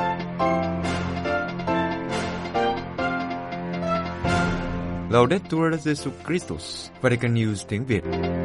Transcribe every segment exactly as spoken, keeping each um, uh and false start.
Laudetur Jesus Christus, Vatican News tiếng Việt.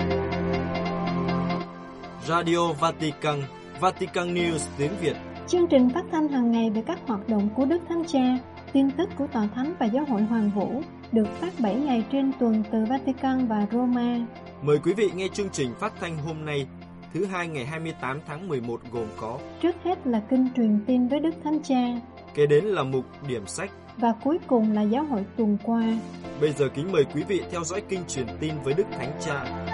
Radio Vatican, Vatican News tiếng Việt. Chương trình phát thanh hàng ngày về các hoạt động của Đức Thánh Cha, tin tức của Tòa Thánh và Giáo hội Hoàn Vũ, được phát bảy ngày trên tuần từ Vatican và Roma. Mời quý vị nghe chương trình phát thanh hôm nay, thứ hai ngày hai mươi tám tháng mười một gồm có: trước hết là kinh truyền tin với Đức Thánh Cha, kế đến là mục điểm sách và cuối cùng là giáo hội tuần qua. Bây giờ kính mời quý vị theo dõi kinh truyền tin với Đức Thánh Cha.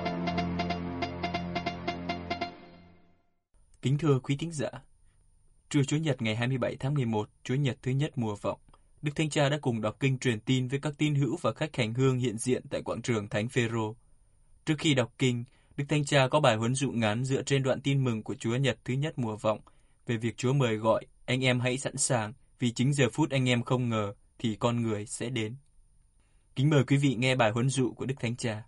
Kính thưa quý thính giả, trưa Chủ nhật ngày hai mươi bảy tháng mười một, Chủ nhật thứ nhất mùa vọng, Đức Thánh Cha đã cùng đọc kinh truyền tin với các tín hữu và khách hành hương hiện diện tại quảng trường Thánh Phêrô. Trước khi đọc kinh, Đức Thánh Cha có bài huấn dụ ngắn dựa trên đoạn tin mừng của Chúa Nhật thứ nhất mùa vọng về việc Chúa mời gọi anh em hãy sẵn sàng, vì chính giờ phút anh em không ngờ thì con người sẽ đến. Kính mời quý vị nghe bài huấn dụ của Đức Thánh Cha.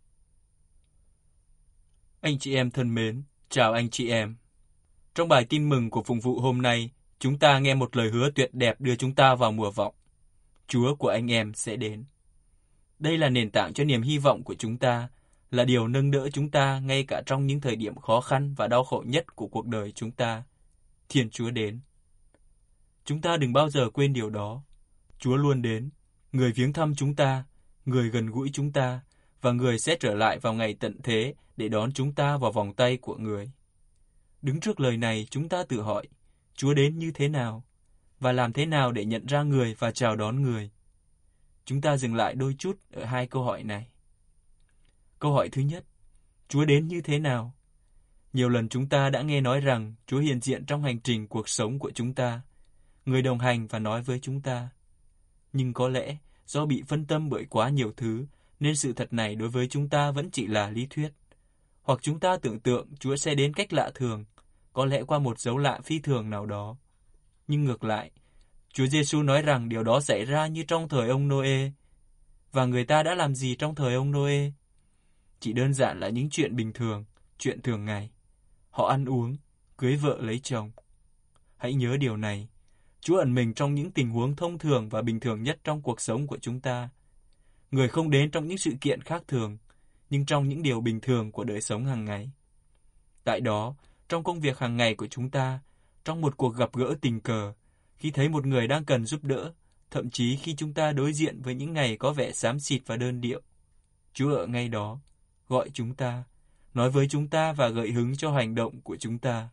Anh chị em thân mến, chào anh chị em. Trong bài tin mừng của phụng vụ hôm nay, chúng ta nghe một lời hứa tuyệt đẹp đưa chúng ta vào mùa vọng. Chúa của anh em sẽ đến. Đây là nền tảng cho niềm hy vọng của chúng ta, là điều nâng đỡ chúng ta ngay cả trong những thời điểm khó khăn và đau khổ nhất của cuộc đời chúng ta. Thiên Chúa đến. Chúng ta đừng bao giờ quên điều đó. Chúa luôn đến, người viếng thăm chúng ta, người gần gũi chúng ta, và người sẽ trở lại vào ngày tận thế để đón chúng ta vào vòng tay của người. Đứng trước lời này, chúng ta tự hỏi, Chúa đến như thế nào? Và làm thế nào để nhận ra người và chào đón người? Chúng ta dừng lại đôi chút ở hai câu hỏi này. Câu hỏi thứ nhất, Chúa đến như thế nào? Nhiều lần chúng ta đã nghe nói rằng Chúa hiện diện trong hành trình cuộc sống của chúng ta, người đồng hành và nói với chúng ta. Nhưng có lẽ do bị phân tâm bởi quá nhiều thứ, nên sự thật này đối với chúng ta vẫn chỉ là lý thuyết. Hoặc chúng ta tưởng tượng Chúa sẽ đến cách lạ thường, có lẽ qua một dấu lạ phi thường nào đó. Nhưng ngược lại, Chúa Giêsu nói rằng điều đó xảy ra như trong thời ông Nô-ê. Và người ta đã làm gì trong thời ông Nô-ê? Chỉ đơn giản là những chuyện bình thường, chuyện thường ngày. Họ ăn uống, cưới vợ lấy chồng. Hãy nhớ điều này. Chúa ẩn mình trong những tình huống thông thường và bình thường nhất trong cuộc sống của chúng ta. Người không đến trong những sự kiện khác thường, nhưng trong những điều bình thường của đời sống hàng ngày. Tại đó, trong công việc hàng ngày của chúng ta, trong một cuộc gặp gỡ tình cờ, khi thấy một người đang cần giúp đỡ, thậm chí khi chúng ta đối diện với những ngày có vẻ xám xịt và đơn điệu, Chúa ở ngay đó, gọi chúng ta, nói với chúng ta và gợi hứng cho hành động của chúng ta.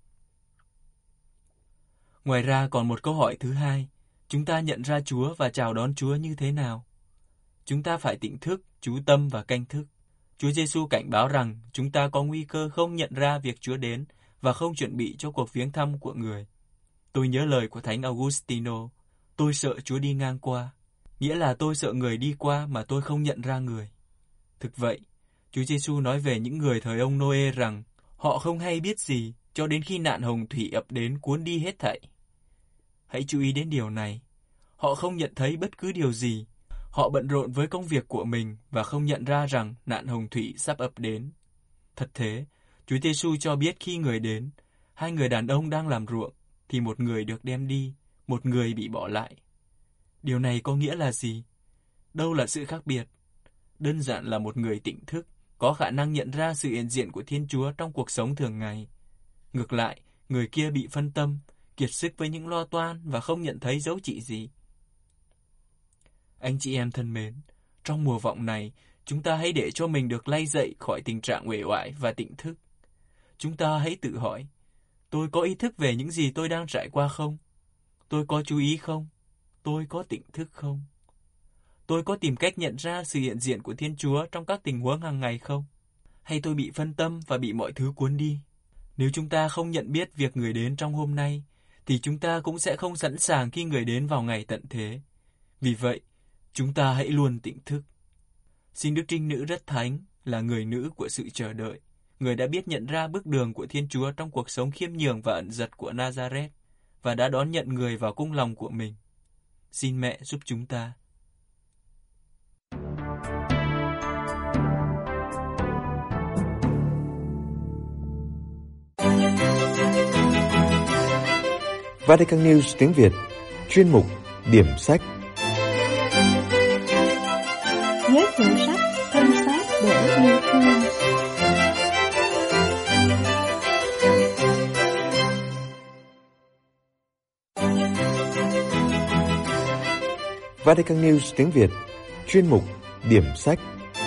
Ngoài ra còn một câu hỏi thứ hai, chúng ta nhận ra Chúa và chào đón Chúa như thế nào? Chúng ta phải tỉnh thức, chú tâm và canh thức. Chúa Giêsu cảnh báo rằng chúng ta có nguy cơ không nhận ra việc Chúa đến và không chuẩn bị cho cuộc viếng thăm của người. Tôi nhớ lời của Thánh Augustino, tôi sợ Chúa đi ngang qua, nghĩa là tôi sợ người đi qua mà tôi không nhận ra người. Thực vậy, Chúa Giêsu nói về những người thời ông Nô-ê rằng họ không hay biết gì cho đến khi nạn hồng thủy ập đến cuốn đi hết thảy. Hãy chú ý đến điều này. Họ không nhận thấy bất cứ điều gì. Họ bận rộn với công việc của mình và không nhận ra rằng nạn hồng thủy sắp ập đến. Thật thế, Chúa Giêsu cho biết khi người đến, hai người đàn ông đang làm ruộng, thì một người được đem đi, một người bị bỏ lại. Điều này có nghĩa là gì? Đâu là sự khác biệt? Đơn giản là một người tỉnh thức, có khả năng nhận ra sự hiện diện của Thiên Chúa trong cuộc sống thường ngày. Ngược lại, người kia bị phân tâm, kiệt sức với những lo toan và không nhận thấy dấu chỉ gì. Anh chị em thân mến, trong mùa vọng này, chúng ta hãy để cho mình được lay dậy khỏi tình trạng uể oải và tỉnh thức. Chúng ta hãy tự hỏi, tôi có ý thức về những gì tôi đang trải qua không? Tôi có chú ý không? Tôi có tỉnh thức không? Tôi có tìm cách nhận ra sự hiện diện của Thiên Chúa trong các tình huống hàng ngày không? Hay tôi bị phân tâm và bị mọi thứ cuốn đi? Nếu chúng ta không nhận biết việc người đến trong hôm nay, thì chúng ta cũng sẽ không sẵn sàng khi người đến vào ngày tận thế. Vì vậy, chúng ta hãy luôn tỉnh thức. Xin Đức Trinh Nữ Rất Thánh là người nữ của sự chờ đợi, người đã biết nhận ra bước đường của Thiên Chúa trong cuộc sống khiêm nhường và ẩn dật của Nazareth, và đã đón nhận người vào cung lòng của mình. Xin Mẹ giúp chúng ta. Vatican News tiếng Việt, chuyên mục Điểm sách. Giới thiệu sách Thân xác để yêu thương. Vatican News tiếng Việt, chuyên mục Điểm sách.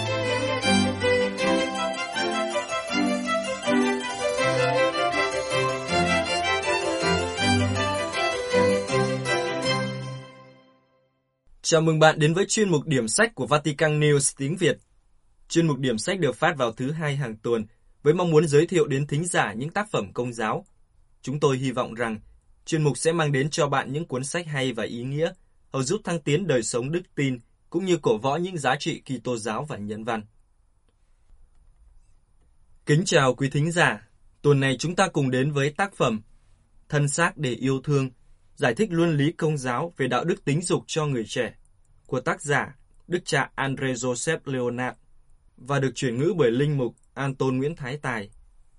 Chào mừng bạn đến với chuyên mục Điểm sách của Vatican News tiếng Việt. Chuyên mục Điểm sách được phát vào thứ hai hàng tuần với mong muốn giới thiệu đến thính giả những tác phẩm công giáo. Chúng tôi hy vọng rằng chuyên mục sẽ mang đến cho bạn những cuốn sách hay và ý nghĩa, hầu giúp thăng tiến đời sống đức tin cũng như cổ võ những giá trị Kitô giáo và nhân văn. Kính chào quý thính giả. Tuần này chúng ta cùng đến với tác phẩm Thân xác để yêu thương, giải thích luân lý công giáo về đạo đức tính dục cho người trẻ của tác giả Đức cha André Joseph Leonard và được chuyển ngữ bởi linh mục Anton Nguyễn Thái Tài.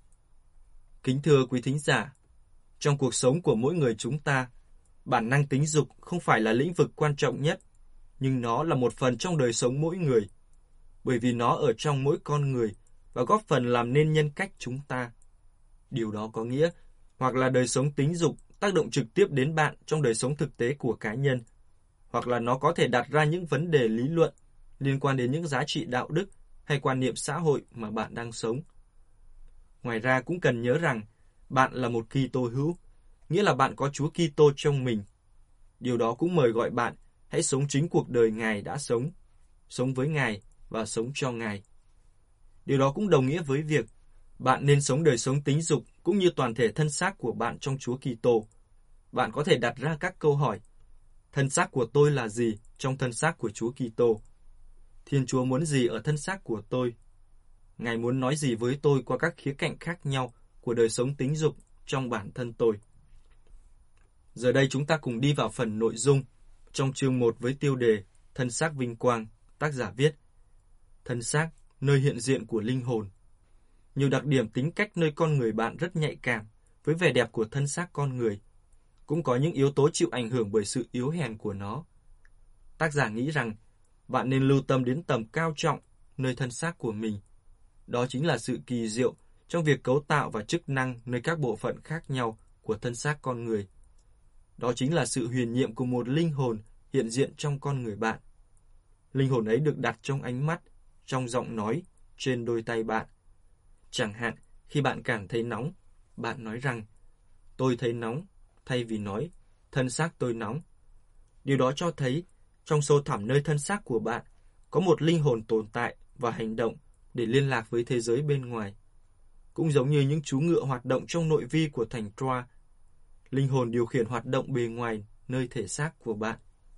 Kính thưa quý thính giả, trong cuộc sống của mỗi người chúng ta, bản năng tính dục không phải là lĩnh vực quan trọng nhất, nhưng nó là một phần trong đời sống mỗi người, bởi vì nó ở trong mỗi con người và góp phần làm nên nhân cách chúng ta. Điều đó có nghĩa, hoặc là đời sống tính dục tác động trực tiếp đến bạn trong đời sống thực tế của cá nhân, hoặc là nó có thể đặt ra những vấn đề lý luận liên quan đến những giá trị đạo đức hay quan niệm xã hội mà bạn đang sống. Ngoài ra cũng cần nhớ rằng bạn là một Kitô hữu, nghĩa là bạn có Chúa Kitô trong mình. Điều đó cũng mời gọi bạn hãy sống chính cuộc đời Ngài đã sống, sống với Ngài và sống cho Ngài. Điều đó cũng đồng nghĩa với việc bạn nên sống đời sống tính dục cũng như toàn thể thân xác của bạn trong Chúa Kitô. Bạn có thể đặt ra các câu hỏi: thân xác của tôi là gì trong thân xác của Chúa Kitô? Thiên Chúa muốn gì ở thân xác của tôi? Ngài muốn nói gì với tôi qua các khía cạnh khác nhau của đời sống tính dục trong bản thân tôi? Giờ đây chúng ta cùng đi vào phần nội dung trong chương một với tiêu đề Thân xác vinh quang. Tác giả viết: thân xác, nơi hiện diện của linh hồn. Nhiều đặc điểm tính cách nơi con người bạn rất nhạy cảm với vẻ đẹp của thân xác con người. Cũng có những yếu tố chịu ảnh hưởng bởi sự yếu hèn của nó. Tác giả nghĩ rằng bạn nên lưu tâm đến tầm cao trọng nơi thân xác của mình. Đó chính là sự kỳ diệu trong việc cấu tạo và chức năng nơi các bộ phận khác nhau của thân xác con người. Đó chính là sự huyền nhiệm của một linh hồn hiện diện trong con người bạn. Linh hồn ấy được đặt trong ánh mắt, trong giọng nói, trên đôi tay bạn. Chẳng hạn, khi bạn cảm thấy nóng, bạn nói rằng tôi thấy nóng, thay vì nói thân xác tôi nóng. Điều đó cho thấy trong sâu thẳm nơi thân xác của bạn có một linh hồn tồn tại và hành động để liên lạc với thế giới bên ngoài. Cũng giống như những chú ngựa hoạt động trong nội vi của thành Troa, linh hồn điều khiển hoạt động bề ngoài nơi thể xác của bạn.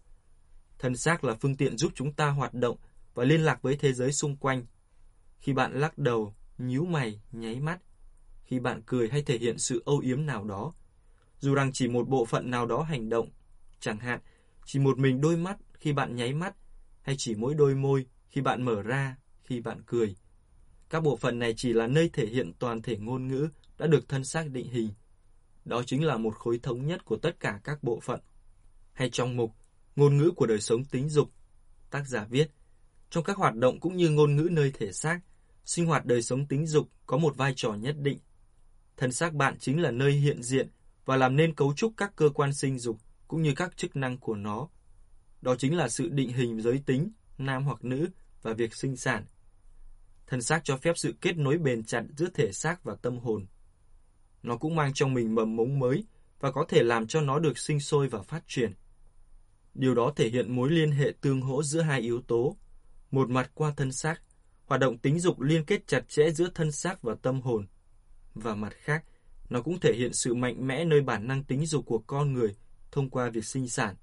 Thân xác là phương tiện giúp chúng ta hoạt động và liên lạc với thế giới xung quanh. Khi bạn lắc đầu, nhíu mày, nháy mắt, khi bạn cười hay thể hiện sự âu yếm nào đó, dù rằng chỉ một bộ phận nào đó hành động, chẳng hạn chỉ một mình đôi mắt khi bạn nháy mắt, hay chỉ mỗi đôi môi khi bạn mở ra, khi bạn cười. Các bộ phận này chỉ là nơi thể hiện toàn thể ngôn ngữ đã được thân xác định hình. Đó chính là một khối thống nhất của tất cả các bộ phận. Hay trong mục Ngôn ngữ của đời sống tính dục, tác giả viết: trong các hoạt động cũng như ngôn ngữ nơi thể xác, sinh hoạt đời sống tính dục có một vai trò nhất định. Thân xác bạn chính là nơi hiện diện và làm nên cấu trúc các cơ quan sinh dục cũng như các chức năng của nó. Đó chính là sự định hình giới tính, nam hoặc nữ, và việc sinh sản. Thân xác cho phép sự kết nối bền chặt giữa thể xác và tâm hồn. Nó cũng mang trong mình mầm mống mới và có thể làm cho nó được sinh sôi và phát triển. Điều đó thể hiện mối liên hệ tương hỗ giữa hai yếu tố. Một mặt qua thân xác, hoạt động tính dục liên kết chặt chẽ giữa thân xác và tâm hồn. Và mặt khác, nó cũng thể hiện sự mạnh mẽ nơi bản năng tính dục của con người thông qua việc sinh sản.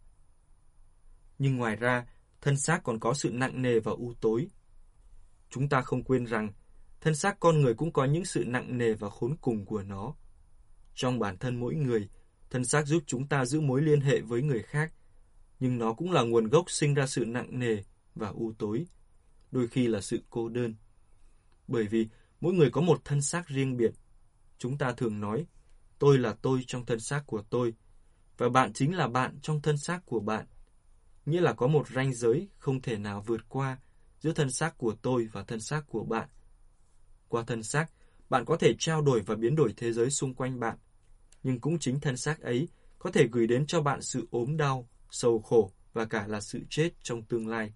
Nhưng ngoài ra, thân xác còn có sự nặng nề và u tối. Chúng ta không quên rằng, thân xác con người cũng có những sự nặng nề và khốn cùng của nó. Trong bản thân mỗi người, thân xác giúp chúng ta giữ mối liên hệ với người khác, nhưng nó cũng là nguồn gốc sinh ra sự nặng nề và u tối, đôi khi là sự cô đơn. Bởi vì mỗi người có một thân xác riêng biệt. Chúng ta thường nói, tôi là tôi trong thân xác của tôi, và bạn chính là bạn trong thân xác của bạn. Nghĩa là có một ranh giới không thể nào vượt qua giữa thân xác của tôi và thân xác của bạn. Qua thân xác, bạn có thể trao đổi và biến đổi thế giới xung quanh bạn. Nhưng cũng chính thân xác ấy có thể gửi đến cho bạn sự ốm đau, sầu khổ và cả là sự chết trong tương lai.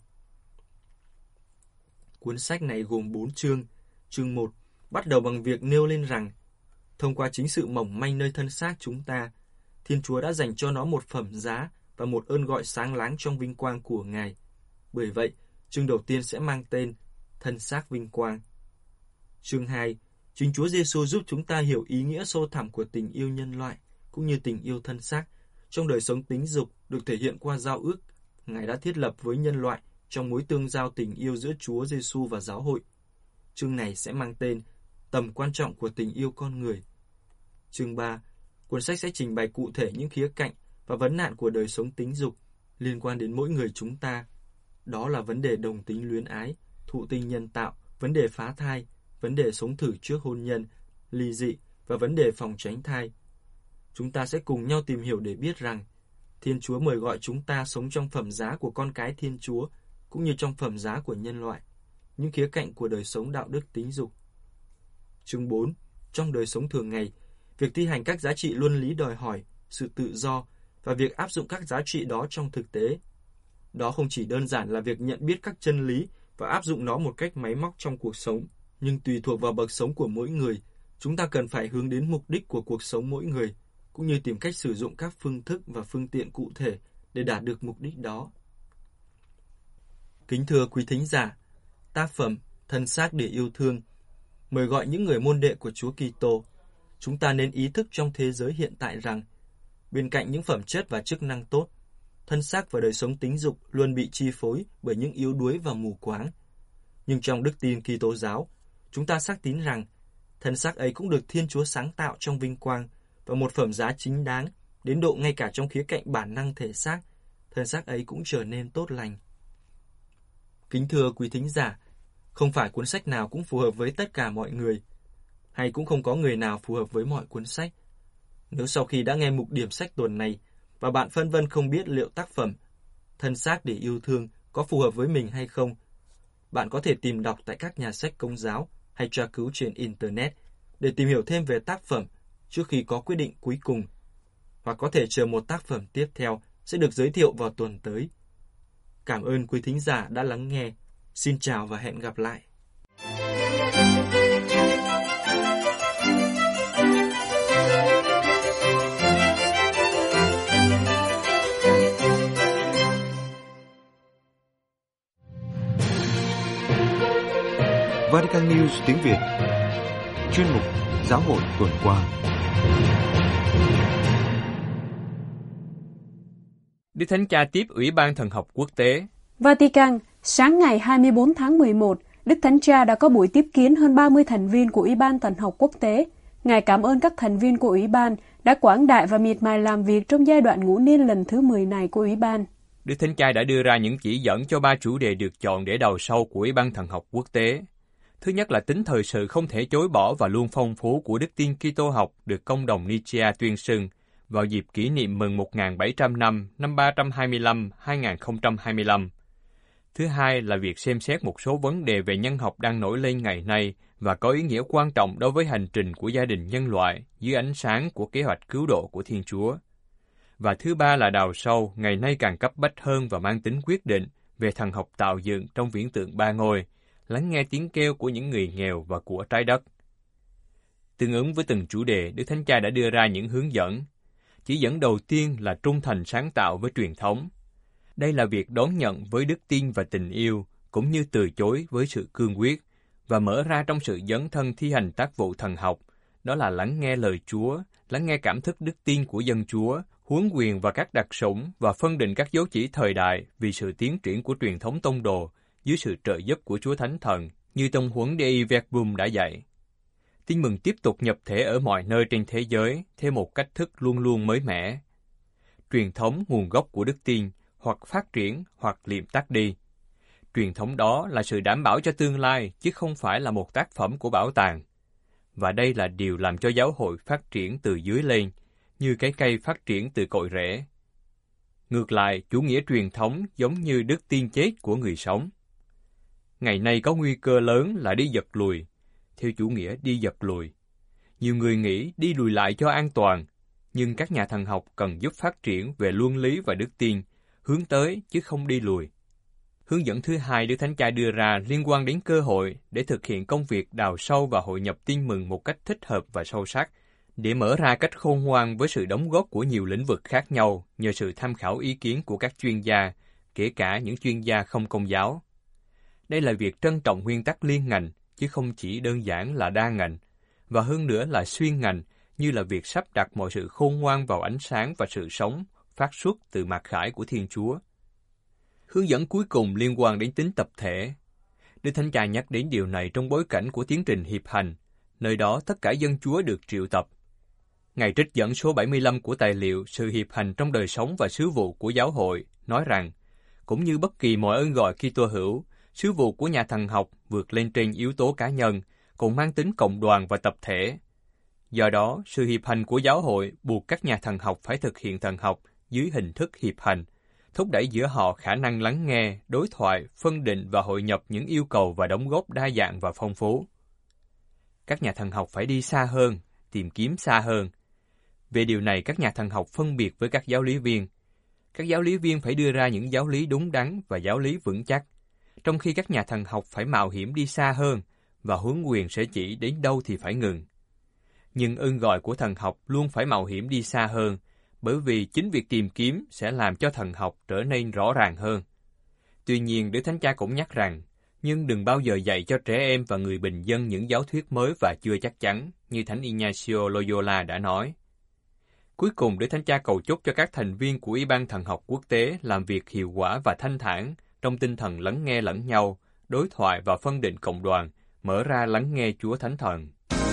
Cuốn sách này gồm bốn chương. Chương một bắt đầu bằng việc nêu lên rằng, thông qua chính sự mỏng manh nơi thân xác chúng ta, Thiên Chúa đã dành cho nó một phẩm giá và một ơn gọi sáng láng trong vinh quang của Ngài. Bởi vậy, chương đầu tiên sẽ mang tên Thân xác vinh quang. Chương hai, chính Chúa Giêsu giúp chúng ta hiểu ý nghĩa sâu thẳm của tình yêu nhân loại, cũng như tình yêu thân xác, trong đời sống tính dục được thể hiện qua giao ước Ngài đã thiết lập với nhân loại trong mối tương giao tình yêu giữa Chúa Giêsu và giáo hội. Chương này sẽ mang tên Tầm quan trọng của tình yêu con người. Chương ba, cuốn sách sẽ trình bày cụ thể những khía cạnh và vấn nạn của đời sống tính dục liên quan đến mỗi người chúng ta. Đó là vấn đề đồng tính luyến ái, thụ tinh nhân tạo, vấn đề phá thai, vấn đề sống thử trước hôn nhân, ly dị và vấn đề phòng tránh thai. Chúng ta sẽ cùng nhau tìm hiểu để biết rằng Thiên Chúa mời gọi chúng ta sống trong phẩm giá của con cái Thiên Chúa, cũng như trong phẩm giá của nhân loại, những khía cạnh của đời sống đạo đức tính dục. Chương bốn, trong đời sống thường ngày, việc thi hành các giá trị luân lý đòi hỏi sự tự do và việc áp dụng các giá trị đó trong thực tế. Đó không chỉ đơn giản là việc nhận biết các chân lý và áp dụng nó một cách máy móc trong cuộc sống, nhưng tùy thuộc vào bậc sống của mỗi người, chúng ta cần phải hướng đến mục đích của cuộc sống mỗi người, cũng như tìm cách sử dụng các phương thức và phương tiện cụ thể để đạt được mục đích đó. Kính thưa quý thính giả, tác phẩm Thân xác để yêu thương mời gọi những người môn đệ của Chúa Kitô. Chúng ta nên ý thức trong thế giới hiện tại rằng, bên cạnh những phẩm chất và chức năng tốt, thân xác và đời sống tính dục luôn bị chi phối bởi những yếu đuối và mù quáng. Nhưng trong đức tin Kitô giáo, chúng ta xác tín rằng thân xác ấy cũng được Thiên Chúa sáng tạo trong vinh quang và một phẩm giá chính đáng, đến độ ngay cả trong khía cạnh bản năng thể xác, thân xác ấy cũng trở nên tốt lành. Kính thưa quý thính giả, không phải cuốn sách nào cũng phù hợp với tất cả mọi người, hay cũng không có người nào phù hợp với mọi cuốn sách. Nếu sau khi đã nghe mục điểm sách tuần này và bạn phân vân không biết liệu tác phẩm Thân xác để yêu thương có phù hợp với mình hay không, bạn có thể tìm đọc tại các nhà sách Công giáo hay tra cứu trên Internet để tìm hiểu thêm về tác phẩm trước khi có quyết định cuối cùng, hoặc có thể chờ một tác phẩm tiếp theo sẽ được giới thiệu vào tuần tới. Cảm ơn quý thính giả đã lắng nghe. Xin chào và hẹn gặp lại. Vatican News tiếng Việt. Chuyên mục Giáo hội tuần qua. Đức Thánh Cha tiếp Ủy ban Thần học Quốc tế. Vatican, sáng ngày hai mươi bốn tháng mười một, Đức Thánh Cha đã có buổi tiếp kiến hơn ba mươi thành viên của Ủy ban Thần học Quốc tế. Ngài cảm ơn các thành viên của Ủy ban đã quảng đại và miệt mài làm việc trong giai đoạn ngũ niên lần thứ mười này của Ủy ban. Đức Thánh Cha đã đưa ra những chỉ dẫn cho ba chủ đề được chọn để đầu sâu của Ủy ban Thần học Quốc tế. Thứ nhất là tính thời sự không thể chối bỏ và luôn phong phú của đức tin Kitô học được Công đồng Nicaea tuyên xưng vào dịp kỷ niệm mừng một nghìn bảy trăm năm năm ba trăm hai mươi lăm đến hai nghìn không trăm hai mươi lăm. Thứ hai là việc xem xét một số vấn đề về nhân học đang nổi lên ngày nay và có ý nghĩa quan trọng đối với hành trình của gia đình nhân loại dưới ánh sáng của kế hoạch cứu độ của Thiên Chúa. Và thứ ba là đào sâu ngày nay càng cấp bách hơn và mang tính quyết định về thần học tạo dựng trong viễn tượng ba ngôi, lắng nghe tiếng kêu của những người nghèo và của trái đất. Tương ứng với từng chủ đề, Đức Thánh Cha đã đưa ra những hướng dẫn. Chỉ dẫn đầu tiên là trung thành sáng tạo với truyền thống. Đây là việc đón nhận với đức tin và tình yêu, cũng như từ chối với sự cương quyết, và mở ra trong sự dấn thân thi hành tác vụ thần học, đó là lắng nghe lời Chúa, lắng nghe cảm thức đức tin của dân Chúa, huấn quyền và các đặc sủng và phân định các dấu chỉ thời đại vì sự tiến triển của truyền thống tông đồ dưới sự trợ giúp của Chúa Thánh Thần, như tông huấn Dei Verbum đã dạy. Tin mừng tiếp tục nhập thể ở mọi nơi trên thế giới theo một cách thức luôn luôn mới mẻ. Truyền thống nguồn gốc của đức tin, hoặc phát triển hoặc liệm tắt đi. Truyền thống đó là sự đảm bảo cho tương lai, chứ không phải là một tác phẩm của bảo tàng. Và đây là điều làm cho giáo hội phát triển từ dưới lên, như cái cây phát triển từ cội rễ. Ngược lại, chủ nghĩa truyền thống giống như đức tin chết của người sống. Ngày nay có nguy cơ lớn là đi giật lùi, theo chủ nghĩa đi giật lùi. Nhiều người nghĩ đi lùi lại cho an toàn, nhưng các nhà thần học cần giúp phát triển về luân lý và đức tin, hướng tới chứ không đi lùi. Hướng dẫn thứ hai Đức Thánh Cha đưa ra liên quan đến cơ hội để thực hiện công việc đào sâu và hội nhập tin mừng một cách thích hợp và sâu sắc, để mở ra cách khôn ngoan với sự đóng góp của nhiều lĩnh vực khác nhau nhờ sự tham khảo ý kiến của các chuyên gia, kể cả những chuyên gia không công giáo. Đây là việc trân trọng nguyên tắc liên ngành, chứ không chỉ đơn giản là đa ngành, và hơn nữa là xuyên ngành, như là việc sắp đặt mọi sự khôn ngoan vào ánh sáng và sự sống phát xuất từ mặc khải của Thiên Chúa. Hướng dẫn cuối cùng liên quan đến tính tập thể. Đức Thánh Cha nhắc đến điều này trong bối cảnh của tiến trình hiệp hành, nơi đó tất cả dân Chúa được triệu tập. Ngài trích dẫn số bảy mươi lăm của tài liệu Sự hiệp hành trong đời sống và sứ vụ của giáo hội, nói rằng, cũng như bất kỳ mọi ơn gọi Kitô hữu, sứ vụ của nhà thần học vượt lên trên yếu tố cá nhân, còn mang tính cộng đoàn và tập thể. Do đó, sự hiệp hành của giáo hội buộc các nhà thần học phải thực hiện thần học dưới hình thức hiệp hành, thúc đẩy giữa họ khả năng lắng nghe, đối thoại, phân định và hội nhập những yêu cầu và đóng góp đa dạng và phong phú. Các nhà thần học phải đi xa hơn, tìm kiếm xa hơn. Về điều này, các nhà thần học phân biệt với các giáo lý viên. Các giáo lý viên phải đưa ra những giáo lý đúng đắn và giáo lý vững chắc, trong khi các nhà thần học phải mạo hiểm đi xa hơn, và huấn quyền sẽ chỉ đến đâu thì phải ngừng. Nhưng ơn gọi của thần học luôn phải mạo hiểm đi xa hơn, bởi vì chính việc tìm kiếm sẽ làm cho thần học trở nên rõ ràng hơn. Tuy nhiên, Đức Thánh Cha cũng nhắc rằng, nhưng đừng bao giờ dạy cho trẻ em và người bình dân những giáo thuyết mới và chưa chắc chắn, như Thánh Ignacio Loyola đã nói. Cuối cùng, Đức Thánh Cha cầu chúc cho các thành viên của Ủy ban Thần học Quốc tế làm việc hiệu quả và thanh thản, trong tinh thần lắng nghe lẫn nhau, đối thoại và phân định cộng đoàn, mở ra lắng nghe Chúa Thánh Thần.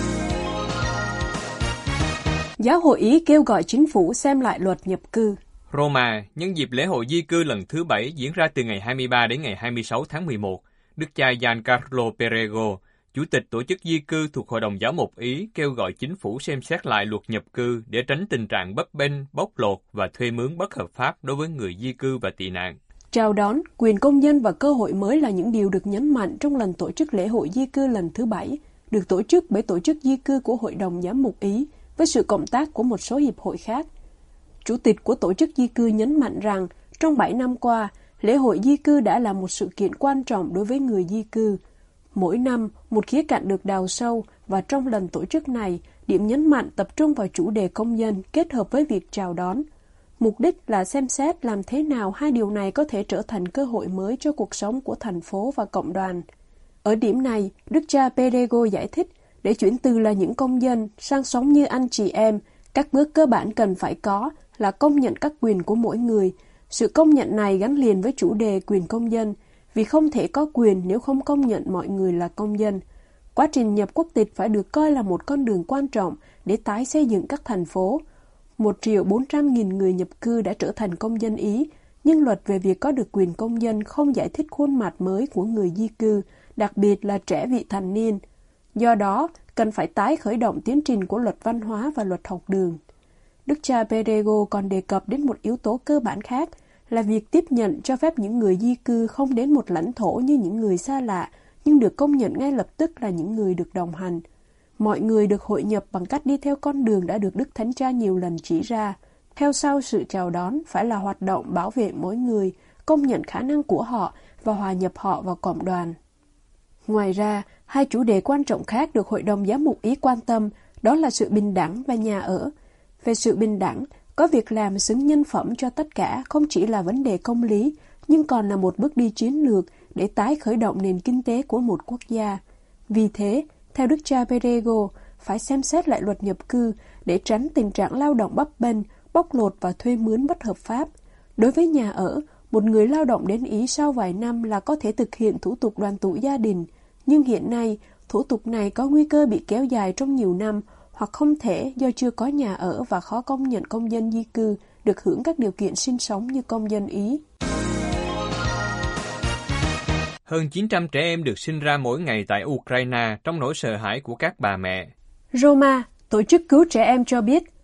Giáo hội Ý kêu gọi chính phủ xem lại luật nhập cư. Roma, nhân dịp lễ hội di cư lần thứ bảy diễn ra từ ngày hai mươi ba đến ngày hai mươi sáu tháng mười một, Đức cha Giancarlo Perego, Chủ tịch Tổ chức Di cư thuộc Hội đồng Giáo mục Ý, kêu gọi chính phủ xem xét lại luật nhập cư để tránh tình trạng bấp bênh, bóc lột và thuê mướn bất hợp pháp đối với người di cư và tị nạn. Chào đón, quyền công dân và cơ hội mới là những điều được nhấn mạnh trong lần tổ chức lễ hội di cư lần thứ bảy, được tổ chức bởi Tổ chức Di cư của Hội đồng Giám mục Ý, với sự cộng tác của một số hiệp hội khác. Chủ tịch của Tổ chức Di cư nhấn mạnh rằng, trong bảy năm qua, lễ hội di cư đã là một sự kiện quan trọng đối với người di cư. Mỗi năm, một khía cạnh được đào sâu, và trong lần tổ chức này, điểm nhấn mạnh tập trung vào chủ đề công dân kết hợp với việc chào đón. Mục đích là xem xét làm thế nào hai điều này có thể trở thành cơ hội mới cho cuộc sống của thành phố và cộng đoàn. Ở điểm này, Đức cha Perego giải thích, để chuyển từ là những công dân sang sống như anh chị em, các bước cơ bản cần phải có là công nhận các quyền của mỗi người. Sự công nhận này gắn liền với chủ đề quyền công dân, vì không thể có quyền nếu không công nhận mọi người là công dân. Quá trình nhập quốc tịch phải được coi là một con đường quan trọng để tái xây dựng các thành phố. Một triệu bốn trăm nghìn người nhập cư đã trở thành công dân Ý, nhưng luật về việc có được quyền công dân không giải thích khuôn mặt mới của người di cư, đặc biệt là trẻ vị thành niên. Do đó, cần phải tái khởi động tiến trình của luật văn hóa và luật học đường. Đức cha Perego còn đề cập đến một yếu tố cơ bản khác, là việc tiếp nhận cho phép những người di cư không đến một lãnh thổ như những người xa lạ, nhưng được công nhận ngay lập tức là những người được đồng hành. Mọi người được hội nhập bằng cách đi theo con đường đã được Đức Thánh Cha nhiều lần chỉ ra. Theo sau sự chào đón phải là hoạt động bảo vệ mỗi người, công nhận khả năng của họ và hòa nhập họ vào cộng đoàn. Ngoài ra, hai chủ đề quan trọng khác được Hội đồng Giám mục Ý quan tâm, đó là sự bình đẳng và nhà ở. Về sự bình đẳng, có việc làm xứng nhân phẩm cho tất cả không chỉ là vấn đề công lý, nhưng còn là một bước đi chiến lược để tái khởi động nền kinh tế của một quốc gia. Vì thế, theo Đức cha Perego, phải xem xét lại luật nhập cư để tránh tình trạng lao động bấp bênh, bóc lột và thuê mướn bất hợp pháp. Đối với nhà ở, một người lao động đến Ý sau vài năm là có thể thực hiện thủ tục đoàn tụ gia đình, nhưng hiện nay, thủ tục này có nguy cơ bị kéo dài trong nhiều năm hoặc không thể do chưa có nhà ở và khó công nhận công dân di cư được hưởng các điều kiện sinh sống như công dân Ý. Hơn chín trăm trẻ em được sinh ra mỗi ngày tại Ukraine trong nỗi sợ hãi của các bà mẹ. Roma, tổ chức cứu trẻ em cho biết,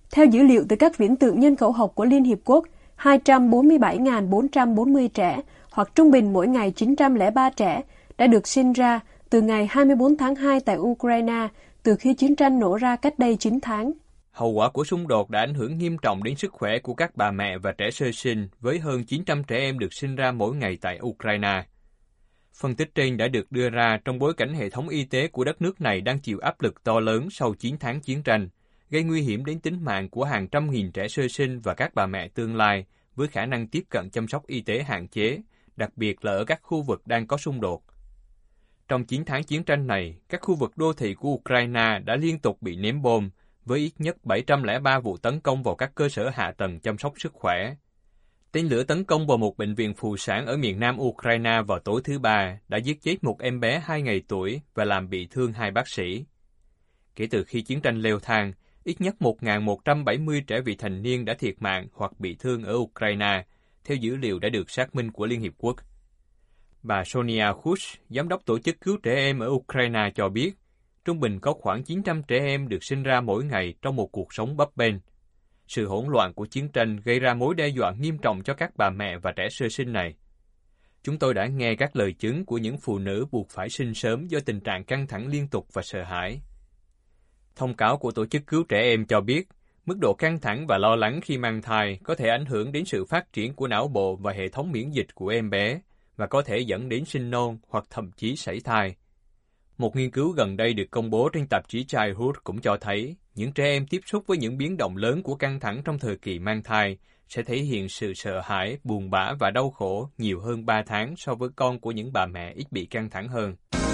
Theo dữ liệu từ các viễn tượng nhân khẩu học của Liên Hiệp Quốc, hai trăm bốn mươi bảy nghìn bốn trăm bốn mươi trẻ, hoặc trung bình mỗi ngày chín trăm lẻ ba trẻ, đã được sinh ra từ ngày hai mươi tư tháng hai tại Ukraine, từ khi chiến tranh nổ ra cách đây chín tháng. Hậu quả của xung đột đã ảnh hưởng nghiêm trọng đến sức khỏe của các bà mẹ và trẻ sơ sinh, với hơn chín trăm trẻ em được sinh ra mỗi ngày tại Ukraine. Phân tích trên đã được đưa ra trong bối cảnh hệ thống y tế của đất nước này đang chịu áp lực to lớn sau chín tháng chiến tranh, gây nguy hiểm đến tính mạng của hàng trăm nghìn trẻ sơ sinh và các bà mẹ tương lai với khả năng tiếp cận chăm sóc y tế hạn chế, đặc biệt là ở các khu vực đang có xung đột. Trong chín tháng chiến tranh này, các khu vực đô thị của Ukraine đã liên tục bị ném bom, với ít nhất bảy trăm lẻ ba vụ tấn công vào các cơ sở hạ tầng chăm sóc sức khỏe. Tên lửa tấn công vào một bệnh viện phụ sản ở miền nam Ukraine vào tối thứ Ba đã giết chết một em bé hai ngày tuổi và làm bị thương hai bác sĩ. Kể từ khi chiến tranh leo thang, ít nhất một nghìn một trăm bảy mươi trẻ vị thành niên đã thiệt mạng hoặc bị thương ở Ukraine, theo dữ liệu đã được xác minh của Liên Hiệp Quốc. Bà Sonia Kush, giám đốc tổ chức cứu trẻ em ở Ukraine cho biết, trung bình có khoảng chín trăm trẻ em được sinh ra mỗi ngày trong một cuộc sống bấp bênh. Sự hỗn loạn của chiến tranh gây ra mối đe dọa nghiêm trọng cho các bà mẹ và trẻ sơ sinh này. Chúng tôi đã nghe các lời chứng của những phụ nữ buộc phải sinh sớm do tình trạng căng thẳng liên tục và sợ hãi. Thông cáo của tổ chức cứu trẻ em cho biết, mức độ căng thẳng và lo lắng khi mang thai có thể ảnh hưởng đến sự phát triển của não bộ và hệ thống miễn dịch của em bé, và có thể dẫn đến sinh non hoặc thậm chí sảy thai. Một nghiên cứu gần đây được công bố trên tạp chí Childhood cũng cho thấy, những trẻ em tiếp xúc với những biến động lớn của căng thẳng trong thời kỳ mang thai sẽ thể hiện sự sợ hãi, buồn bã và đau khổ nhiều hơn ba tháng so với con của những bà mẹ ít bị căng thẳng hơn.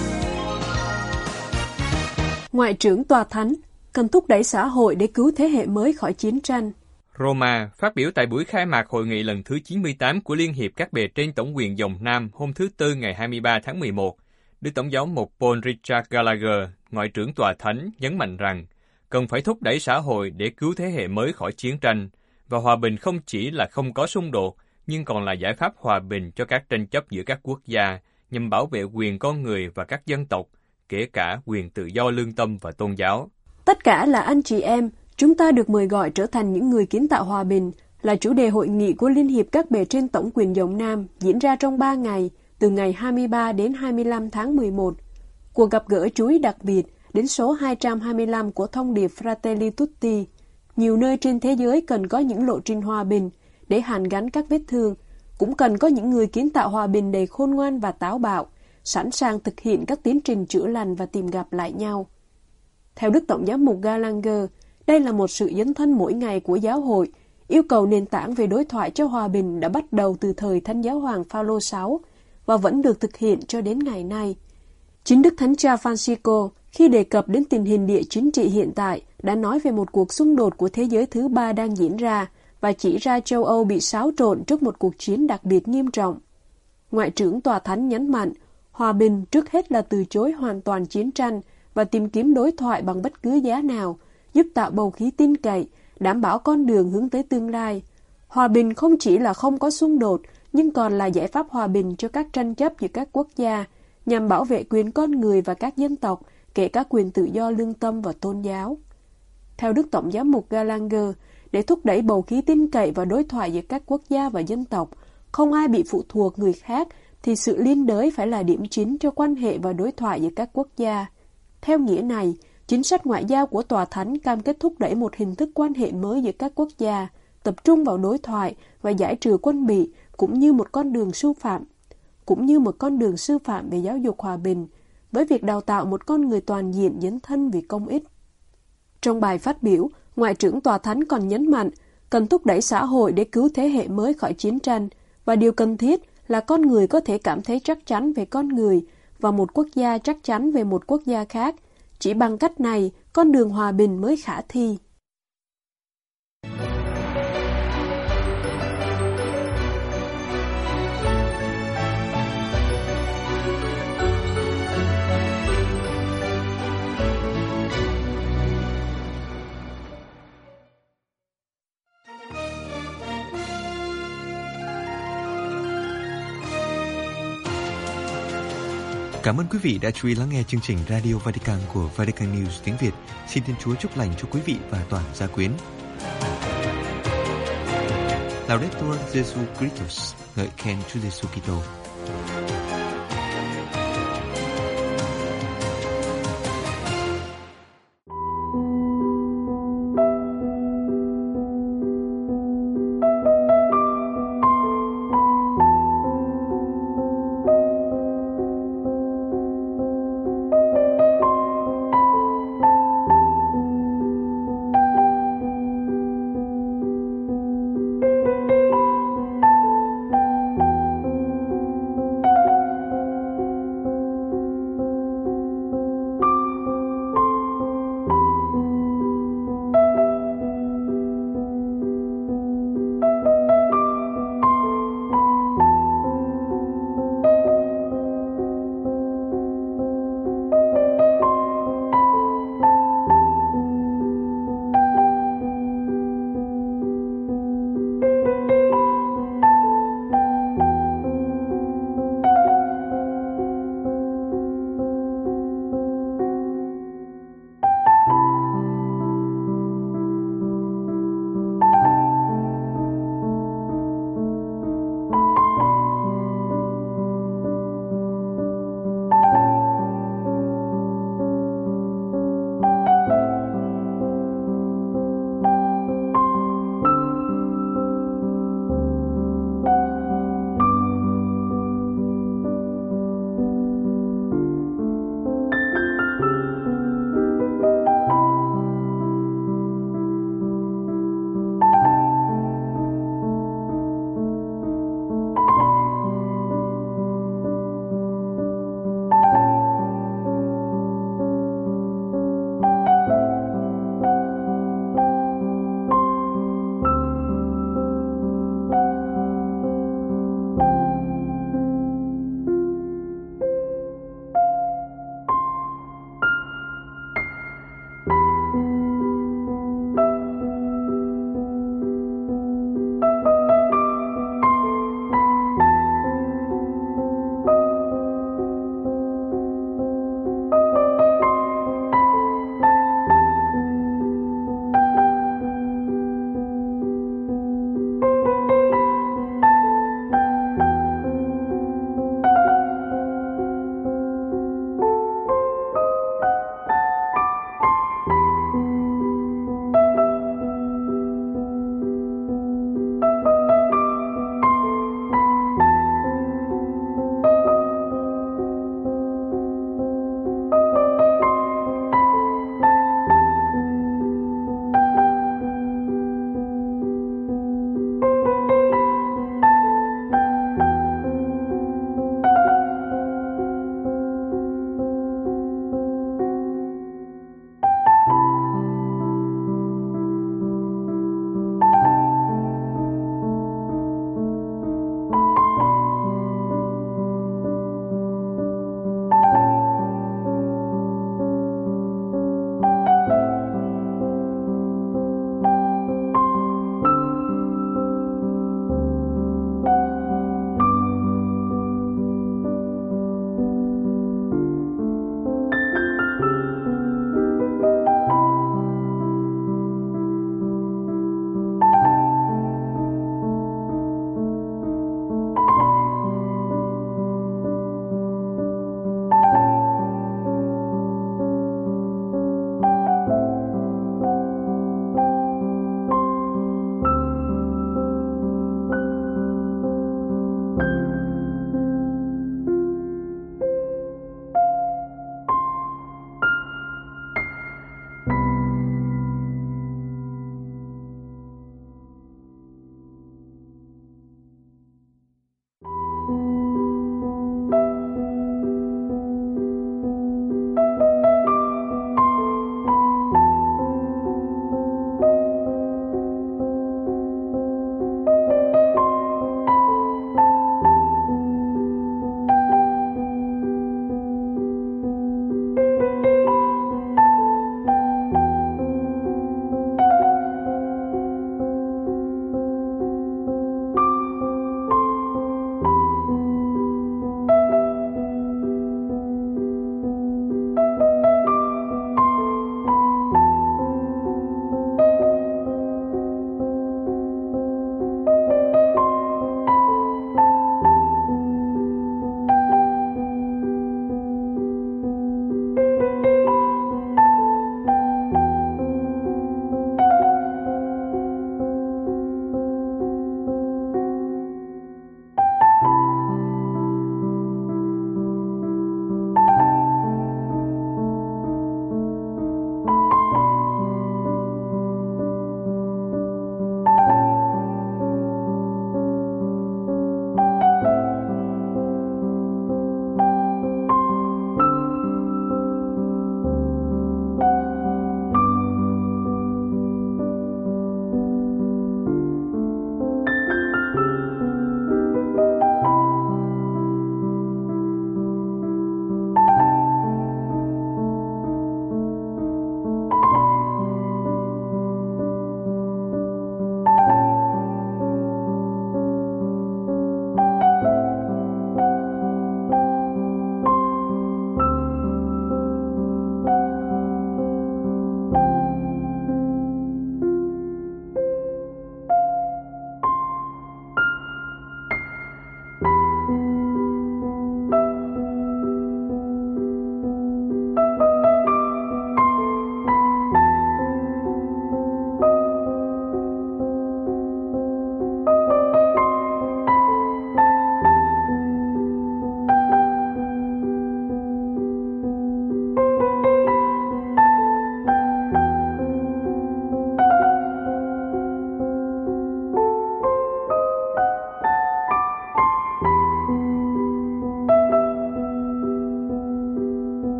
Ngoại trưởng Tòa Thánh cần thúc đẩy xã hội để cứu thế hệ mới khỏi chiến tranh. Roma phát biểu tại buổi khai mạc hội nghị lần thứ chín mươi tám của Liên hiệp các bề trên tổng quyền dòng Nam hôm thứ Tư ngày hai mươi ba tháng mười một. Đức Tổng giáo mục Paul Richard Gallagher, Ngoại trưởng Tòa Thánh, nhấn mạnh rằng cần phải thúc đẩy xã hội để cứu thế hệ mới khỏi chiến tranh, và hòa bình không chỉ là không có xung đột, nhưng còn là giải pháp hòa bình cho các tranh chấp giữa các quốc gia, nhằm bảo vệ quyền con người và các dân tộc, kể cả quyền tự do lương tâm và tôn giáo. Tất cả là anh chị em, chúng ta được mời gọi trở thành những người kiến tạo hòa bình, là chủ đề hội nghị của Liên hiệp các bề trên tổng quyền dòng Nam diễn ra trong ba ngày, từ ngày hai mươi ba đến hai mươi lăm tháng mười một. Cuộc gặp gỡ chú ý đặc biệt đến số hai trăm hai mươi lăm của thông điệp Fratelli Tutti. Nhiều nơi trên thế giới cần có những lộ trình hòa bình để hàn gắn các vết thương, cũng cần có những người kiến tạo hòa bình đầy khôn ngoan và táo bạo, sẵn sàng thực hiện các tiến trình chữa lành và tìm gặp lại nhau. Theo Đức Tổng giám mục Gallagher, đây là một sự dấn thân mỗi ngày của giáo hội, yêu cầu nền tảng về đối thoại cho hòa bình đã bắt đầu từ thời Thánh Giáo hoàng Phaolô thứ sáu và vẫn được thực hiện cho đến ngày nay. Chính Đức Thánh Cha Francisco, khi đề cập đến tình hình địa chính trị hiện tại, đã nói về một cuộc xung đột của thế giới thứ ba đang diễn ra và chỉ ra châu Âu bị xáo trộn trước một cuộc chiến đặc biệt nghiêm trọng. Ngoại trưởng Tòa Thánh nhấn mạnh, hòa bình trước hết là từ chối hoàn toàn chiến tranh và tìm kiếm đối thoại bằng bất cứ giá nào, giúp tạo bầu khí tin cậy, đảm bảo con đường hướng tới tương lai. Hòa bình không chỉ là không có xung đột, nhưng còn là giải pháp hòa bình cho các tranh chấp giữa các quốc gia, nhằm bảo vệ quyền con người và các dân tộc, kể cả quyền tự do lương tâm và tôn giáo. Theo Đức Tổng giám mục Gallagher, để thúc đẩy bầu khí tin cậy và đối thoại giữa các quốc gia và dân tộc, không ai bị phụ thuộc người khác, thì sự liên đới phải là điểm chính cho quan hệ và đối thoại giữa các quốc gia. Theo nghĩa này, chính sách ngoại giao của Tòa Thánh cam kết thúc đẩy một hình thức quan hệ mới giữa các quốc gia, tập trung vào đối thoại và giải trừ quân bị, cũng như một con đường sư phạm, cũng như một con đường sư phạm về giáo dục hòa bình, với việc đào tạo một con người toàn diện dấn thân vì công ích. Trong bài phát biểu, Ngoại trưởng Tòa Thánh còn nhấn mạnh cần thúc đẩy xã hội để cứu thế hệ mới khỏi chiến tranh, và điều cần thiết là con người có thể cảm thấy chắc chắn về con người và một quốc gia chắc chắn về một quốc gia khác. Chỉ bằng cách này, con đường hòa bình mới khả thi. Cảm ơn quý vị đã chú ý lắng nghe chương trình Radio Vatican của Vatican News tiếng Việt. Xin Thiên Chúa chúc lành cho quý vị và toàn gia quyến. Laudetur Jesu Christus, ngợi khen Chúa Giêsu Kitô.